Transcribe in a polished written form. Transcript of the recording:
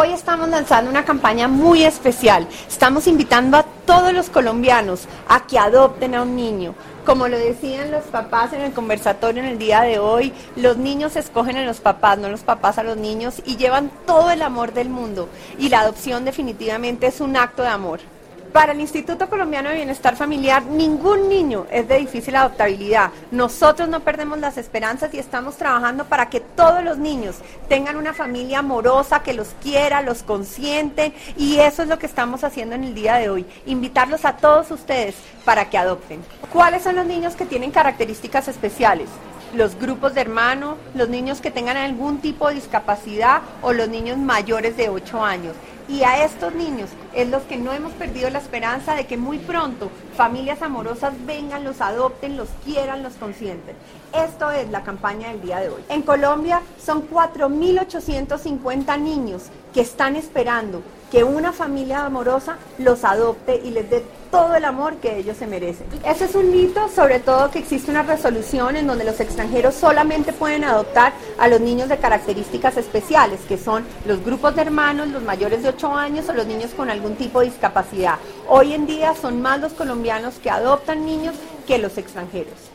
Hoy estamos lanzando una campaña muy especial. Estamos invitando a todos los colombianos a que adopten a un niño. Como lo decían los papás en el conversatorio en el día de hoy, los niños escogen a los papás, no los papás a los niños, y llevan todo el amor del mundo. Y la adopción definitivamente es un acto de amor. Para el Instituto Colombiano de Bienestar Familiar, ningún niño es de difícil adoptabilidad. Nosotros no perdemos las esperanzas y estamos trabajando para que todos los niños tengan una familia amorosa, que los quiera, los consiente, y eso es lo que estamos haciendo en el día de hoy, invitarlos a todos ustedes para que adopten. ¿Cuáles son los niños que tienen características especiales? Los grupos de hermanos, los niños que tengan algún tipo de discapacidad o los niños mayores de 8 años. Y a estos niños es los que no hemos perdido la esperanza de que muy pronto familias amorosas vengan, los adopten, los quieran, los consienten. Esto es la campaña del día de hoy. En Colombia son 4.850 niños que están esperando que una familia amorosa los adopte y les dé todo el amor que ellos se merecen. Eso es un mito, sobre todo que existe una resolución en donde los extranjeros solamente pueden adoptar a los niños de características especiales, que son los grupos de hermanos, los mayores de 8 años o los niños con algún tipo de discapacidad. Hoy en día son más los colombianos que adoptan niños que los extranjeros.